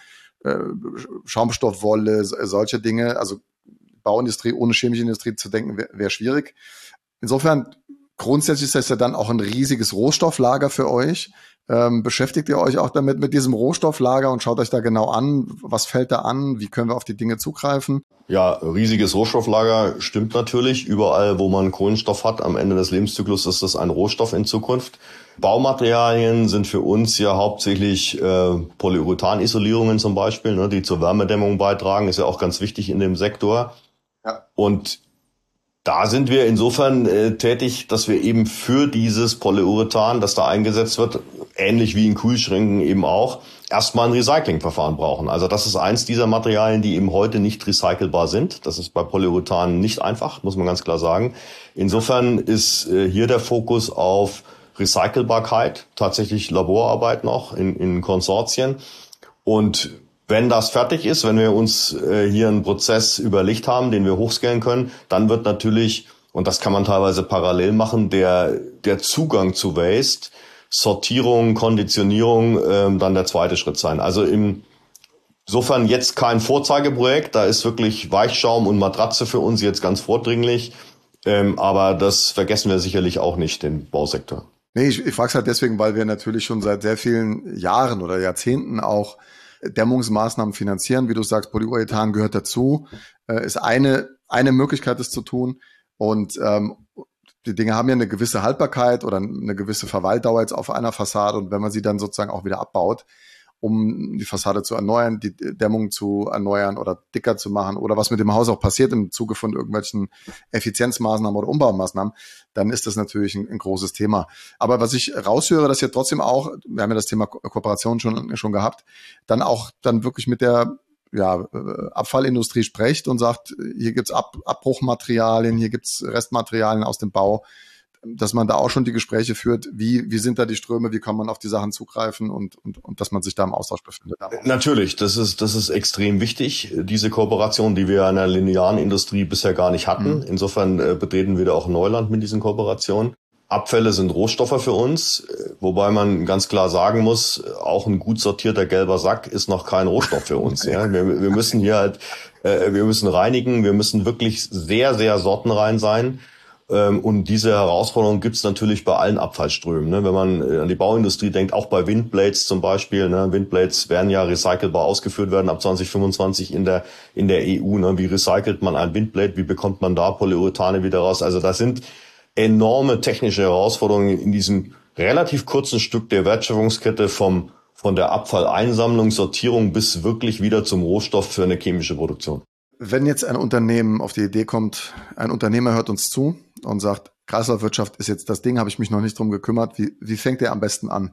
Schaumstoffwolle, solche Dinge. Also Bauindustrie ohne chemische Industrie zu denken, wäre schwierig. Insofern, grundsätzlich ist das ja dann auch ein riesiges Rohstofflager für euch. Beschäftigt ihr euch auch damit mit diesem Rohstofflager und schaut euch da genau an, was fällt da an, wie können wir auf die Dinge zugreifen?
Ja, riesiges Rohstofflager stimmt natürlich. Überall, wo man Kohlenstoff hat, am Ende des Lebenszyklus ist das ein Rohstoff in Zukunft. Baumaterialien sind für uns ja hauptsächlich Polyurethanisolierungen zum Beispiel, ne, die zur Wärmedämmung beitragen, ist ja auch ganz wichtig in dem Sektor. Ja. Und da sind wir insofern tätig, dass wir eben für dieses Polyurethan, das da eingesetzt wird, ähnlich wie in Kühlschränken eben auch, erstmal ein Recyclingverfahren brauchen. Also das ist eins dieser Materialien, die eben heute nicht recycelbar sind. Das ist bei Polyurethan nicht einfach, muss man ganz klar sagen. Insofern ist hier der Fokus auf Recycelbarkeit, tatsächlich Laborarbeit noch in Konsortien. Und wenn das fertig ist, wenn wir uns hier einen Prozess überlegt haben, den wir hochscalen können, dann wird natürlich Und das kann man teilweise parallel machen. Der Zugang zu Waste, Sortierung, Konditionierung, dann der zweite Schritt sein. Also insofern jetzt kein Vorzeigeprojekt. Da ist wirklich Weichschaum und Matratze für uns jetzt ganz vordringlich. Aber das vergessen wir sicherlich auch nicht, den Bausektor.
Nee, ich frage es halt deswegen, weil wir natürlich schon seit sehr vielen Jahren oder Jahrzehnten auch Dämmungsmaßnahmen finanzieren. Wie du sagst, Polyurethan gehört dazu, ist eine Möglichkeit, das zu tun. Und die Dinge haben ja eine gewisse Haltbarkeit oder eine gewisse Verweildauer jetzt auf einer Fassade. Und wenn man sie dann sozusagen auch wieder abbaut, um die Fassade zu erneuern, die Dämmung zu erneuern oder dicker zu machen oder was mit dem Haus auch passiert im Zuge von irgendwelchen Effizienzmaßnahmen oder Umbaumaßnahmen, dann ist das natürlich ein großes Thema. Aber was ich raushöre, dass ihr trotzdem auch, wir haben ja das Thema Kooperation schon gehabt, dann wirklich mit der Abfallindustrie sprecht und sagt, hier gibt's Abbruchmaterialien, hier gibt's Restmaterialien aus dem Bau, dass man da auch schon die Gespräche führt, wie sind da die Ströme, wie kann man auf die Sachen zugreifen und dass man sich da im Austausch befindet.
Natürlich, das ist extrem wichtig, diese Kooperation, die wir in der linearen Industrie bisher gar nicht hatten. Insofern betreten wir da auch Neuland mit diesen Kooperationen. Abfälle sind Rohstoffe für uns, wobei man ganz klar sagen muss, auch ein gut sortierter gelber Sack ist noch kein Rohstoff für uns. Ja? Wir müssen hier halt, wir müssen reinigen, wir müssen wirklich sehr, sehr sortenrein sein. Und diese Herausforderung gibt's natürlich bei allen Abfallströmen. Ne? Wenn man an die Bauindustrie denkt, auch bei Windblades zum Beispiel. Ne? Windblades werden ja recycelbar ausgeführt werden ab 2025 in der EU. Ne? Wie recycelt man ein Windblade? Wie bekommt man da Polyurethane wieder raus? Also das sind enorme technische Herausforderungen in diesem relativ kurzen Stück der Wertschöpfungskette von der Abfalleinsammlung, Sortierung bis wirklich wieder zum Rohstoff für eine chemische Produktion.
Wenn jetzt ein Unternehmen auf die Idee kommt, ein Unternehmer hört uns zu und sagt, Kreislaufwirtschaft ist jetzt das Ding, habe ich mich noch nicht drum gekümmert. Wie fängt ihr am besten an?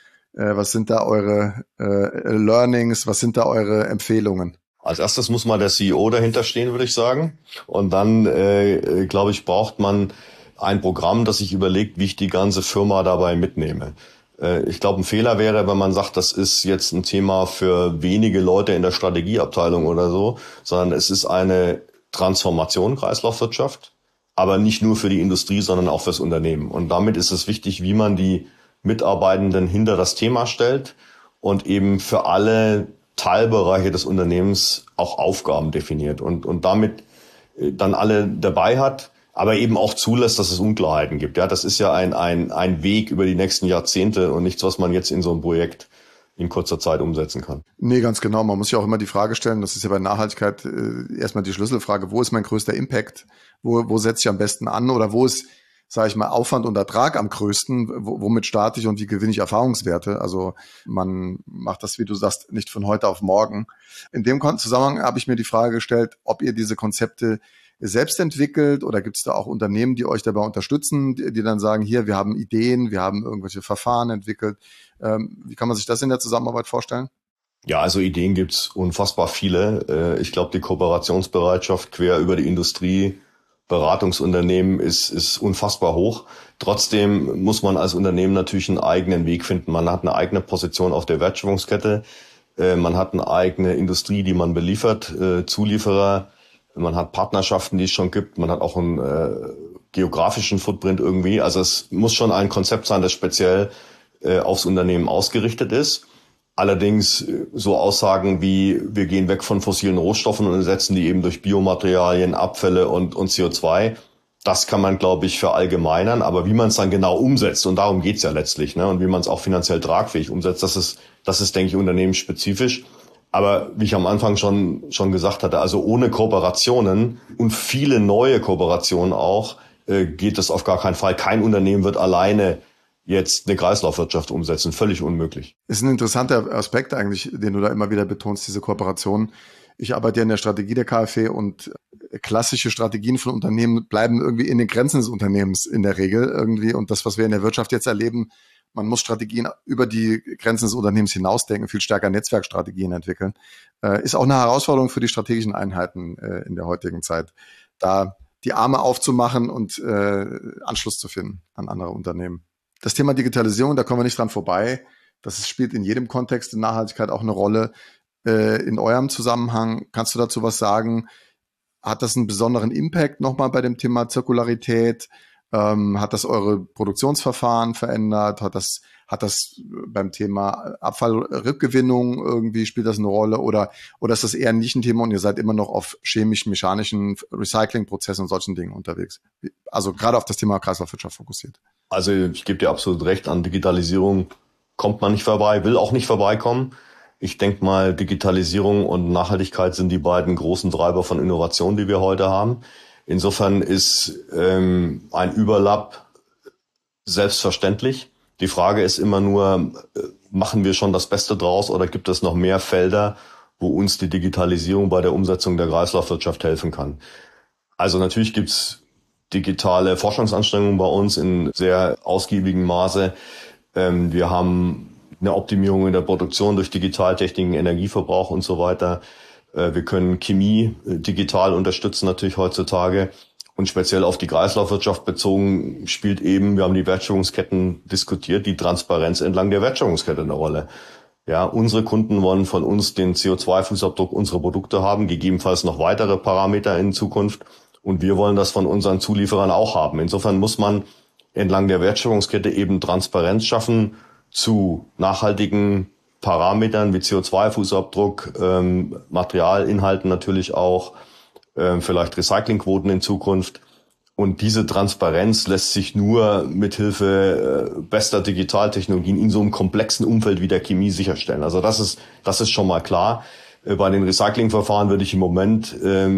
Was sind da eure Learnings? Was sind da eure Empfehlungen?
Als erstes muss mal der CEO dahinter stehen, würde ich sagen. Und dann, glaube ich, braucht man ein Programm, das sich überlegt, wie ich die ganze Firma dabei mitnehme. Ich glaube, ein Fehler wäre, wenn man sagt, das ist jetzt ein Thema für wenige Leute in der Strategieabteilung oder so, sondern es ist eine Transformation Kreislaufwirtschaft, aber nicht nur für die Industrie, sondern auch fürs Unternehmen. Und damit ist es wichtig, wie man die Mitarbeitenden hinter das Thema stellt und eben für alle Teilbereiche des Unternehmens auch Aufgaben definiert und damit dann alle dabei hat, aber eben auch zulässt, dass es Unklarheiten gibt. Ja, das ist ja ein Weg über die nächsten Jahrzehnte und nichts, was man jetzt in so einem Projekt in kurzer Zeit umsetzen kann.
Nee, ganz genau. Man muss sich auch immer die Frage stellen, das ist ja bei Nachhaltigkeit erstmal die Schlüsselfrage, wo ist mein größter Impact? Wo setze ich am besten an? Oder wo ist, sage ich mal, Aufwand und Ertrag am größten? Womit starte ich und wie gewinne ich Erfahrungswerte? Also man macht das, wie du sagst, nicht von heute auf morgen. In dem Zusammenhang habe ich mir die Frage gestellt, ob ihr diese Konzepte selbst entwickelt oder gibt es da auch Unternehmen, die euch dabei unterstützen, die dann sagen, hier, wir haben Ideen, wir haben irgendwelche Verfahren entwickelt. Wie kann man sich das in der Zusammenarbeit vorstellen?
Ja, also Ideen gibt's unfassbar viele. Ich glaube, die Kooperationsbereitschaft quer über die Industrie, Beratungsunternehmen ist unfassbar hoch. Trotzdem muss man als Unternehmen natürlich einen eigenen Weg finden. Man hat eine eigene Position auf der Wertschöpfungskette. Man hat eine eigene Industrie, die man beliefert, Zulieferer. Man hat Partnerschaften, die es schon gibt. Man hat auch einen geografischen Footprint irgendwie. Also es muss schon ein Konzept sein, das speziell aufs Unternehmen ausgerichtet ist. Allerdings so Aussagen wie, wir gehen weg von fossilen Rohstoffen und ersetzen die eben durch Biomaterialien, Abfälle und CO2. Das kann man, glaube ich, verallgemeinern. Aber wie man es dann genau umsetzt, und darum geht's ja letztlich, ne, und wie man es auch finanziell tragfähig umsetzt, das ist, denke ich, unternehmensspezifisch. Aber wie ich am Anfang schon gesagt hatte, also ohne Kooperationen und viele neue Kooperationen auch, geht es auf gar keinen Fall. Kein Unternehmen wird alleine jetzt eine Kreislaufwirtschaft umsetzen. Völlig unmöglich.
Ist ein interessanter Aspekt eigentlich, den du da immer wieder betonst, diese Kooperation. Ich arbeite ja in der Strategie der KfW und klassische Strategien von Unternehmen bleiben irgendwie in den Grenzen des Unternehmens in der Regel irgendwie. Und das, was wir in der Wirtschaft jetzt erleben, man muss Strategien über die Grenzen des Unternehmens hinausdenken, viel stärker Netzwerkstrategien entwickeln. Ist auch eine Herausforderung für die strategischen Einheiten in der heutigen Zeit, da die Arme aufzumachen und Anschluss zu finden an andere Unternehmen. Das Thema Digitalisierung, da kommen wir nicht dran vorbei. Das spielt in jedem Kontext in Nachhaltigkeit auch eine Rolle. In eurem Zusammenhang, kannst du dazu was sagen? Hat das einen besonderen Impact nochmal bei dem Thema Zirkularität? Hat das eure Produktionsverfahren verändert? Hat das beim Thema Abfallrückgewinnung irgendwie, spielt das eine Rolle? Oder ist das eher nicht ein Thema und ihr seid immer noch auf chemisch-mechanischen Recyclingprozessen und solchen Dingen unterwegs? Also gerade auf das Thema Kreislaufwirtschaft fokussiert.
Also ich gebe dir absolut recht, an Digitalisierung kommt man nicht vorbei, will auch nicht vorbeikommen. Ich denke mal, Digitalisierung und Nachhaltigkeit sind die beiden großen Treiber von Innovation, die wir heute haben. Insofern ist ein Überlapp selbstverständlich. Die Frage ist immer nur, machen wir schon das Beste draus oder gibt es noch mehr Felder, wo uns die Digitalisierung bei der Umsetzung der Kreislaufwirtschaft helfen kann? Also natürlich gibt's digitale Forschungsanstrengungen bei uns in sehr ausgiebigem Maße. Wir haben eine Optimierung in der Produktion durch Digitaltechniken, Energieverbrauch und so weiter. Wir können Chemie digital unterstützen natürlich heutzutage. Und speziell auf die Kreislaufwirtschaft bezogen spielt eben, wir haben die Wertschöpfungsketten diskutiert, die Transparenz entlang der Wertschöpfungskette eine Rolle. Ja, unsere Kunden wollen von uns den CO2-Fußabdruck unserer Produkte haben, gegebenenfalls noch weitere Parameter in Zukunft. Und wir wollen das von unseren Zulieferern auch haben. Insofern muss man entlang der Wertschöpfungskette eben Transparenz schaffen zu nachhaltigen Parametern wie CO2-Fußabdruck, Materialinhalten natürlich auch, vielleicht Recyclingquoten in Zukunft. Und diese Transparenz lässt sich nur mithilfe bester Digitaltechnologien in so einem komplexen Umfeld wie der Chemie sicherstellen. Also das ist schon mal klar. Bei den Recyclingverfahren würde ich im Moment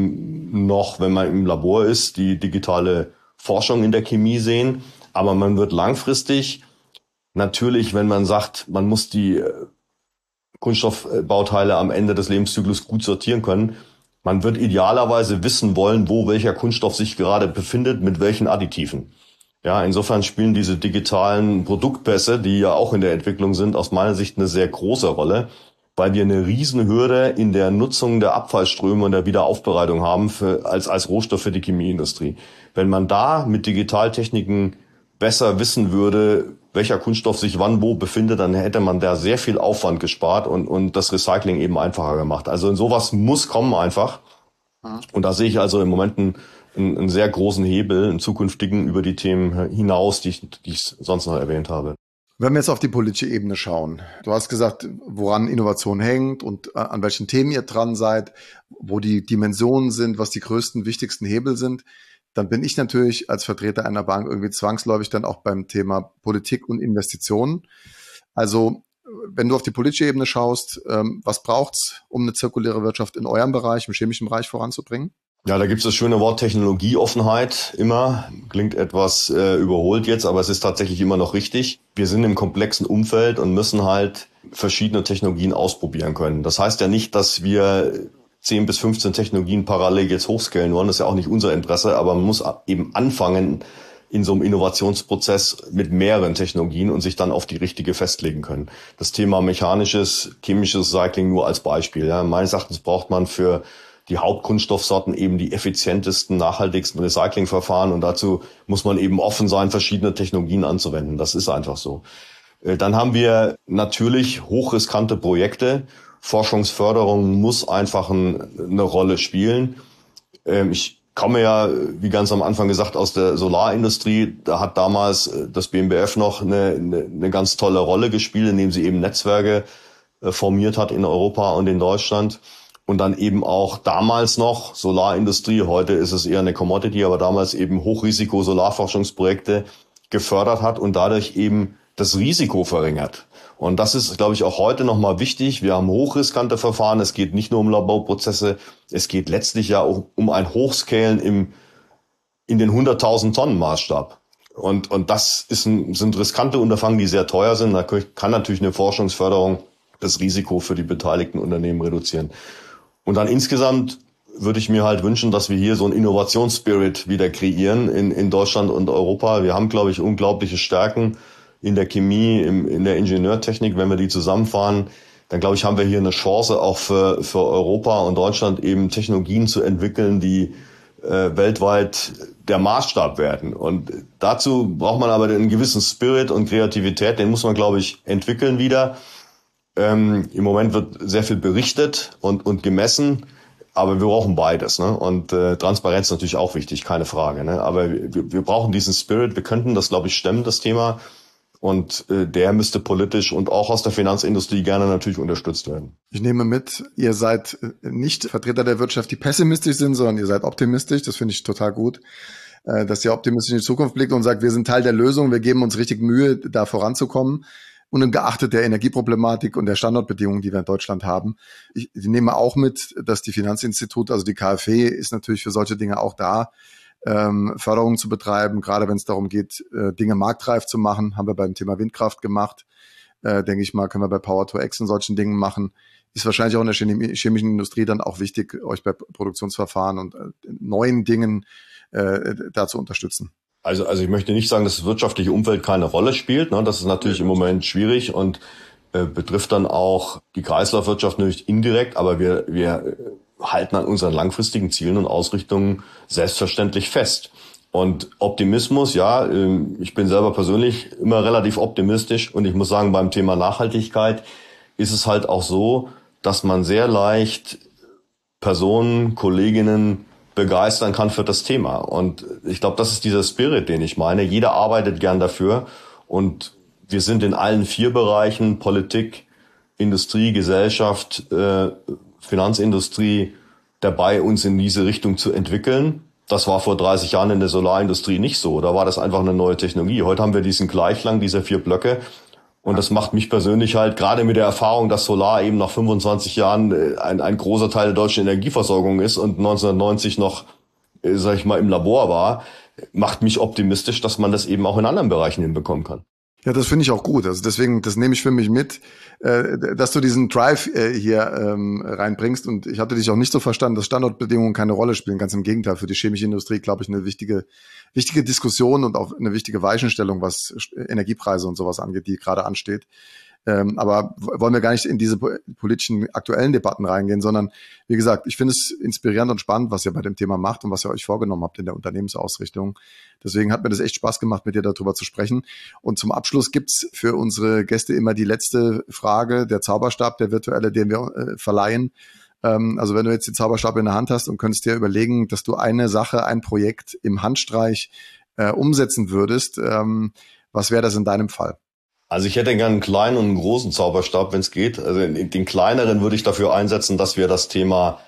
noch, wenn man im Labor ist, die digitale Forschung in der Chemie sehen. Aber man wird langfristig natürlich, wenn man sagt, man muss die Kunststoffbauteile am Ende des Lebenszyklus gut sortieren können, man wird idealerweise wissen wollen, wo welcher Kunststoff sich gerade befindet, mit welchen Additiven. Ja, insofern spielen diese digitalen Produktpässe, die ja auch in der Entwicklung sind, aus meiner Sicht eine sehr große Rolle, weil wir eine Riesenhürde in der Nutzung der Abfallströme und der Wiederaufbereitung haben als Rohstoff für die Chemieindustrie. Wenn man da mit Digitaltechniken besser wissen würde, welcher Kunststoff sich wann wo befindet, dann hätte man da sehr viel Aufwand gespart und das Recycling eben einfacher gemacht. Also in sowas muss kommen einfach. Und da sehe ich also im Moment einen sehr großen Hebel, einen zukünftigen über die Themen hinaus, die ich sonst noch erwähnt habe.
Wenn wir jetzt auf die politische Ebene schauen, du hast gesagt, woran Innovation hängt und an welchen Themen ihr dran seid, wo die Dimensionen sind, was die größten, wichtigsten Hebel sind, dann bin ich natürlich als Vertreter einer Bank irgendwie zwangsläufig dann auch beim Thema Politik und Investitionen. Also wenn du auf die politische Ebene schaust, was braucht's, um eine zirkuläre Wirtschaft in eurem Bereich, im chemischen Bereich voranzubringen?
Ja, da gibt's das schöne Wort Technologieoffenheit immer. Klingt etwas überholt jetzt, aber es ist tatsächlich immer noch richtig. Wir sind im komplexen Umfeld und müssen halt verschiedene Technologien ausprobieren können. Das heißt ja nicht, dass wir 10 bis 15 Technologien parallel jetzt hochscalen wollen. Das ist ja auch nicht unser Interesse, aber man muss eben anfangen in so einem Innovationsprozess mit mehreren Technologien und sich dann auf die richtige festlegen können. Das Thema mechanisches, chemisches Recycling nur als Beispiel. Ja. Meines Erachtens braucht man für die Hauptkunststoffsorten eben die effizientesten, nachhaltigsten Recyclingverfahren und dazu muss man eben offen sein, verschiedene Technologien anzuwenden. Das ist einfach so. Dann haben wir natürlich hochriskante Projekte. Forschungsförderung muss einfach eine Rolle spielen. Ich komme ja, wie ganz am Anfang gesagt, aus der Solarindustrie. Da hat damals das BMBF noch eine ganz tolle Rolle gespielt, indem sie eben Netzwerke formiert hat in Europa und in Deutschland. Und dann eben auch damals noch Solarindustrie, heute ist es eher eine Commodity, aber damals eben Hochrisiko-Solarforschungsprojekte gefördert hat und dadurch eben das Risiko verringert. Und das ist, glaube ich, auch heute nochmal wichtig. Wir haben hochriskante Verfahren. Es geht nicht nur um Laborprozesse. Es geht letztlich ja auch um ein Hochscalen in den 100.000 Tonnen Maßstab. Und das sind riskante Unterfangen, die sehr teuer sind. Da kann natürlich eine Forschungsförderung das Risiko für die beteiligten Unternehmen reduzieren. Und dann insgesamt würde ich mir halt wünschen, dass wir hier so einen Innovationsspirit wieder kreieren in Deutschland und Europa. Wir haben, glaube ich, unglaubliche Stärken in der Chemie, in der Ingenieurtechnik. Wenn wir die zusammenfahren, dann glaube ich, haben wir hier eine Chance auch für Europa und Deutschland eben Technologien zu entwickeln, die weltweit der Maßstab werden. Und dazu braucht man aber einen gewissen Spirit und Kreativität. Den muss man, glaube ich, entwickeln wieder. Im Moment wird sehr viel berichtet und gemessen. Aber wir brauchen beides, ne? Und Transparenz ist natürlich auch wichtig, keine Frage, ne? Aber wir brauchen diesen Spirit. Wir könnten das, glaube ich, stemmen, das Thema. Und der müsste politisch und auch aus der Finanzindustrie gerne natürlich unterstützt werden.
Ich nehme mit, ihr seid nicht Vertreter der Wirtschaft, die pessimistisch sind, sondern ihr seid optimistisch. Das finde ich total gut, dass ihr optimistisch in die Zukunft blickt und sagt, wir sind Teil der Lösung, wir geben uns richtig Mühe, da voranzukommen. Und ungeachtet der Energieproblematik und der Standortbedingungen, die wir in Deutschland haben. Ich nehme auch mit, dass die Finanzinstitute, also die KfW, ist natürlich für solche Dinge auch da, Förderung zu betreiben, gerade wenn es darum geht, Dinge marktreif zu machen. Haben wir beim Thema Windkraft gemacht. Denke ich mal, können wir bei Power-to-X und solchen Dingen machen. Ist wahrscheinlich auch in der chemischen Industrie dann auch wichtig, euch bei Produktionsverfahren und neuen Dingen da zu unterstützen.
Also ich möchte nicht sagen, dass das wirtschaftliche Umfeld keine Rolle spielt. Ne? Das ist natürlich im Moment schwierig und betrifft dann auch die Kreislaufwirtschaft natürlich indirekt. Aber wir halten an unseren langfristigen Zielen und Ausrichtungen selbstverständlich fest. Und Optimismus, ja, ich bin selber persönlich immer relativ optimistisch. Und ich muss sagen, beim Thema Nachhaltigkeit ist es halt auch so, dass man sehr leicht Personen, Kolleginnen begeistern kann für das Thema. Und ich glaube, das ist dieser Spirit, den ich meine. Jeder arbeitet gern dafür. Und wir sind in allen 4 Bereichen, Politik, Industrie, Gesellschaft, Finanzindustrie, dabei, uns in diese Richtung zu entwickeln. Das war vor 30 Jahren in der Solarindustrie nicht so. Da war das einfach eine neue Technologie. Heute haben wir diesen Gleichklang dieser 4 Blöcke. Und das macht mich persönlich halt, gerade mit der Erfahrung, dass Solar eben nach 25 Jahren ein großer Teil der deutschen Energieversorgung ist und 1990 noch, sag ich mal, im Labor war, macht mich optimistisch, dass man das eben auch in anderen Bereichen hinbekommen kann.
Ja, das finde ich auch gut. Also deswegen, das nehme ich für mich mit, dass du diesen Drive hier reinbringst. Und ich hatte dich auch nicht so verstanden, dass Standortbedingungen keine Rolle spielen. Ganz im Gegenteil, für die chemische Industrie, glaube ich, eine wichtige Diskussion und auch eine wichtige Weichenstellung, was Energiepreise und sowas angeht, die gerade ansteht. Aber wollen wir gar nicht in diese politischen aktuellen Debatten reingehen, sondern wie gesagt, ich finde es inspirierend und spannend, was ihr bei dem Thema macht und was ihr euch vorgenommen habt in der Unternehmensausrichtung. Deswegen hat mir das echt Spaß gemacht, mit dir darüber zu sprechen. Und zum Abschluss gibt's für unsere Gäste immer die letzte Frage, der Zauberstab, der virtuelle, den wir verleihen. Also wenn du jetzt den Zauberstab in der Hand hast und könntest dir überlegen, dass du eine Sache, ein Projekt im Handstreich umsetzen würdest, was wäre das in deinem Fall?
Also ich hätte gerne einen kleinen und einen großen Zauberstab, wenn es geht. Also den kleineren würde ich dafür einsetzen, dass wir das Thema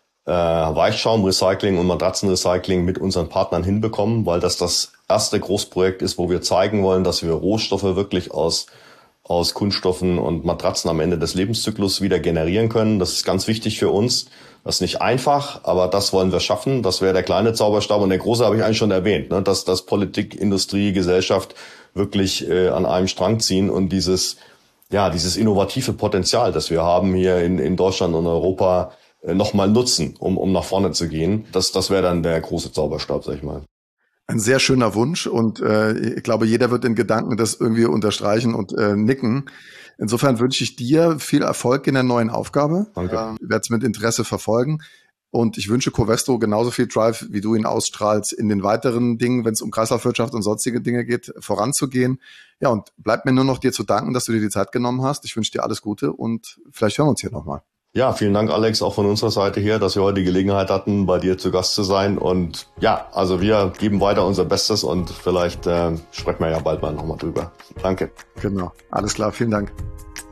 Weichschaumrecycling und Matratzenrecycling mit unseren Partnern hinbekommen, weil das erste Großprojekt ist, wo wir zeigen wollen, dass wir Rohstoffe wirklich aus Kunststoffen und Matratzen am Ende des Lebenszyklus wieder generieren können. Das ist ganz wichtig für uns. Das ist nicht einfach, aber das wollen wir schaffen. Das wäre der kleine Zauberstab. Und der große habe ich eigentlich schon erwähnt, ne? Dass Politik, Industrie, Gesellschaft wirklich an einem Strang ziehen und dieses innovative Potenzial, das wir haben hier in Deutschland und Europa, nochmal nutzen, um nach vorne zu gehen. Das wäre dann der große Zauberstab, sag ich mal.
Ein sehr schöner Wunsch und ich glaube, jeder wird in Gedanken das irgendwie unterstreichen und nicken. Insofern wünsche ich dir viel Erfolg in der neuen Aufgabe.
Danke.
Ich werde es mit Interesse verfolgen und ich wünsche Covestro genauso viel Drive, wie du ihn ausstrahlst, in den weiteren Dingen, wenn es um Kreislaufwirtschaft und sonstige Dinge geht, voranzugehen. Ja, und bleibt mir nur noch dir zu danken, dass du dir die Zeit genommen hast. Ich wünsche dir alles Gute und vielleicht hören wir uns hier nochmal.
Ja, vielen Dank, Alex, auch von unserer Seite her, dass wir heute die Gelegenheit hatten, bei dir zu Gast zu sein. Und ja, also wir geben weiter unser Bestes und vielleicht sprechen wir ja bald mal nochmal drüber. Danke.
Genau, alles klar, vielen Dank.